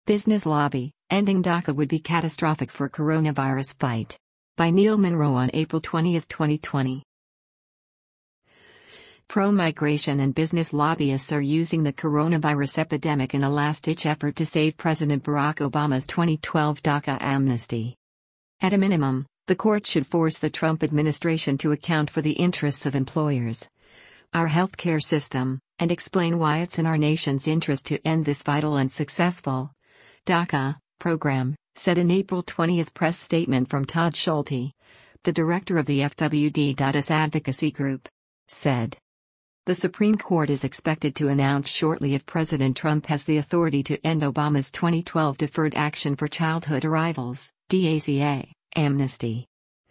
Business Lobby, Ending DACA Would Be Catastrophic for Coronavirus Fight. By Neil Monroe on April 20, 2020. Pro-migration and business lobbyists are using the coronavirus epidemic in a last-ditch effort to save President Barack Obama's 2012 DACA amnesty. At a minimum, the court should force the Trump administration to account for the interests of employers, our healthcare system, and explain why it's in our nation's interest to end this vital and successful DACA program, said an April 20 press statement from Todd Schulte, the director of the FWD.US advocacy group, said. The Supreme Court is expected to announce shortly if President Trump has the authority to end Obama's 2012 Deferred Action for Childhood Arrivals, DACA, amnesty.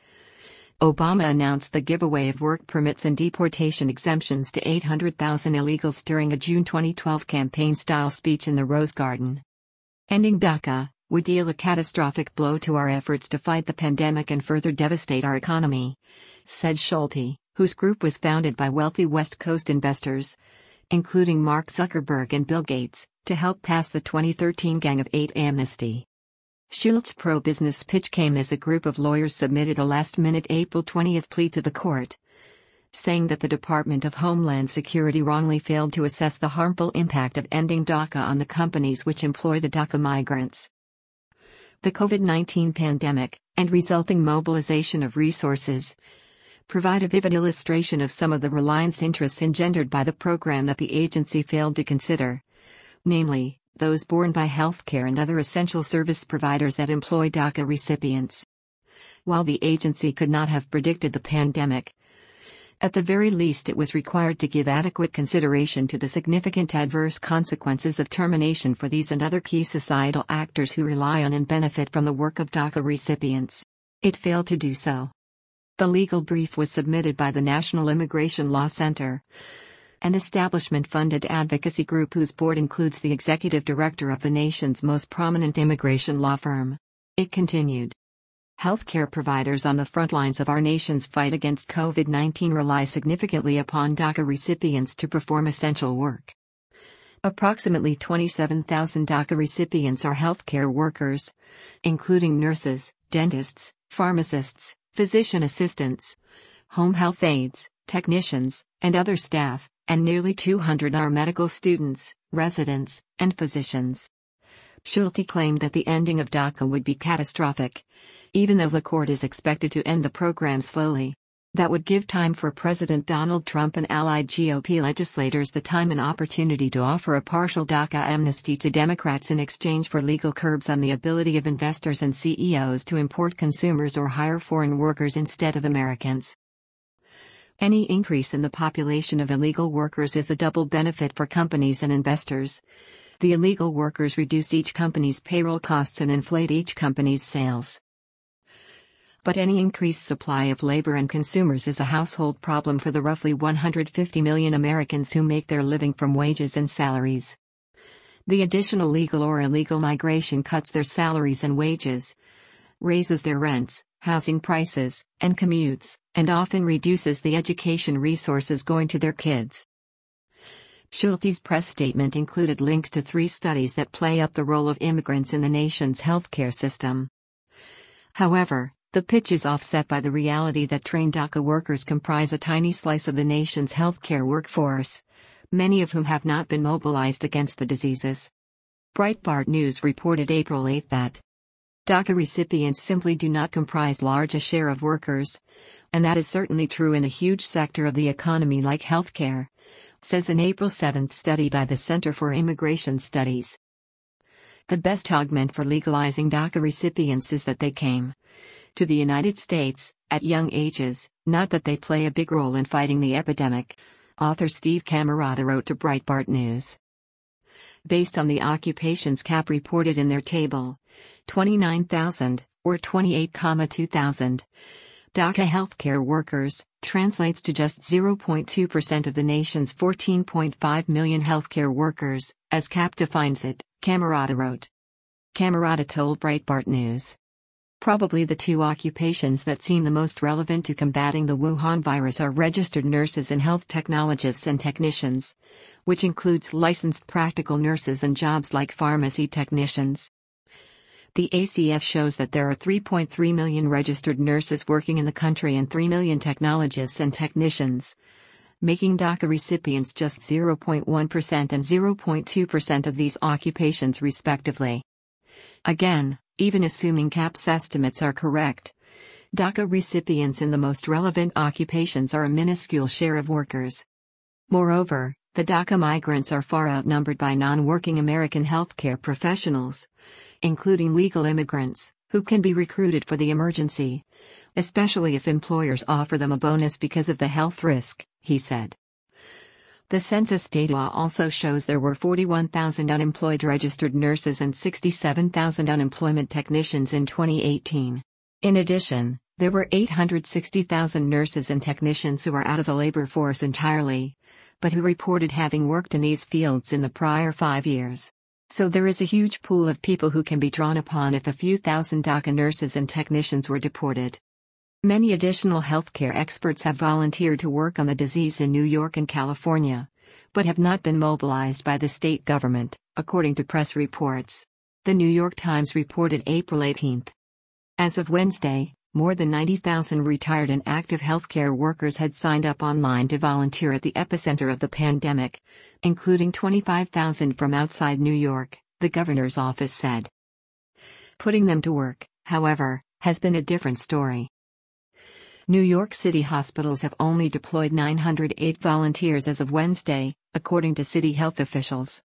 Obama announced the giveaway of work permits and deportation exemptions to 800,000 illegals during a June 2012 campaign-style speech in the Rose Garden. Ending DACA would deal a catastrophic blow to our efforts to fight the pandemic and further devastate our economy, said Schulte, whose group was founded by wealthy West Coast investors, including Mark Zuckerberg and Bill Gates, to help pass the 2013 Gang of Eight amnesty. Schulte's pro-business pitch came as a group of lawyers submitted a last-minute April 20 plea to the court, saying that the Department of Homeland Security wrongly failed to assess the harmful impact of ending DACA on the companies which employ the DACA migrants. The COVID-19 pandemic, and resulting mobilization of resources, provide a vivid illustration of some of the reliance interests engendered by the program that the agency failed to consider, namely, those borne by healthcare and other essential service providers that employ DACA recipients. While the agency could not have predicted the pandemic, at the very least it was required to give adequate consideration to the significant adverse consequences of termination for these and other key societal actors who rely on and benefit from the work of DACA recipients. It failed to do so. The legal brief was submitted by the National Immigration Law Center, an establishment-funded advocacy group whose board includes the executive director of the nation's most prominent immigration law firm. It continued. Healthcare providers on the front lines of our nation's fight against COVID-19 rely significantly upon DACA recipients to perform essential work. Approximately 27,000 DACA recipients are healthcare workers, including nurses, dentists, pharmacists, physician assistants, home health aides, technicians, and other staff, and nearly 200 are medical students, residents, and physicians. Schulte claimed that the ending of DACA would be catastrophic, even though the court is expected to end the program slowly. That would give time for President Donald Trump and allied GOP legislators the time and opportunity to offer a partial DACA amnesty to Democrats in exchange for legal curbs on the ability of investors and CEOs to import consumers or hire foreign workers instead of Americans. Any increase in the population of illegal workers is a double benefit for companies and investors. The illegal workers reduce each company's payroll costs and inflate each company's sales. But any increased supply of labor and consumers is a household problem for the roughly 150 million Americans who make their living from wages and salaries. The additional legal or illegal migration cuts their salaries and wages, raises their rents, housing prices, and commutes, and often reduces the education resources going to their kids. Schulte's press statement included links to 3 studies that play up the role of immigrants in the nation's healthcare system. However, the pitch is offset by the reality that trained DACA workers comprise a tiny slice of the nation's healthcare workforce, many of whom have not been mobilized against the diseases. Breitbart News reported April 8 that DACA recipients simply do not comprise large a share of workers, and that is certainly true in a huge sector of the economy like healthcare, says an April 7 study by the Center for Immigration Studies. The best argument for legalizing DACA recipients is that they came to the United States at young ages, not that they play a big role in fighting the epidemic, author Steve Camarota wrote to Breitbart News. Based on the occupations cap reported in their table, 29,000, or 28,200, DACA healthcare workers, translates to just 0.2% of the nation's 14.5 million healthcare workers, as CAP defines it, Camarota wrote. Camarota told Breitbart News. Probably the two occupations that seem the most relevant to combating the Wuhan virus are registered nurses and health technologists and technicians, which includes licensed practical nurses and jobs like pharmacy technicians. The ACS shows that there are 3.3 million registered nurses working in the country and 3 million technologists and technicians, making DACA recipients just 0.1% and 0.2% of these occupations respectively. Again, even assuming CAP's estimates are correct, DACA recipients in the most relevant occupations are a minuscule share of workers. Moreover, the DACA migrants are far outnumbered by non-working American healthcare professionals, including legal immigrants, who can be recruited for the emergency, especially if employers offer them a bonus because of the health risk, he said. The census data also shows there were 41,000 unemployed registered nurses and 67,000 unemployment technicians in 2018. In addition, there were 860,000 nurses and technicians who are out of the labor force entirely, but who reported having worked in these fields in the prior 5 years. So there is a huge pool of people who can be drawn upon if a few thousand DACA nurses and technicians were deported. Many additional healthcare experts have volunteered to work on the disease in New York and California, but have not been mobilized by the state government, according to press reports. The New York Times reported April 18. As of Wednesday, more than 90,000 retired and active healthcare workers had signed up online to volunteer at the epicenter of the pandemic, including 25,000 from outside New York, the governor's office said. Putting them to work, however, has been a different story. New York City hospitals have only deployed 908 volunteers as of Wednesday, according to city health officials.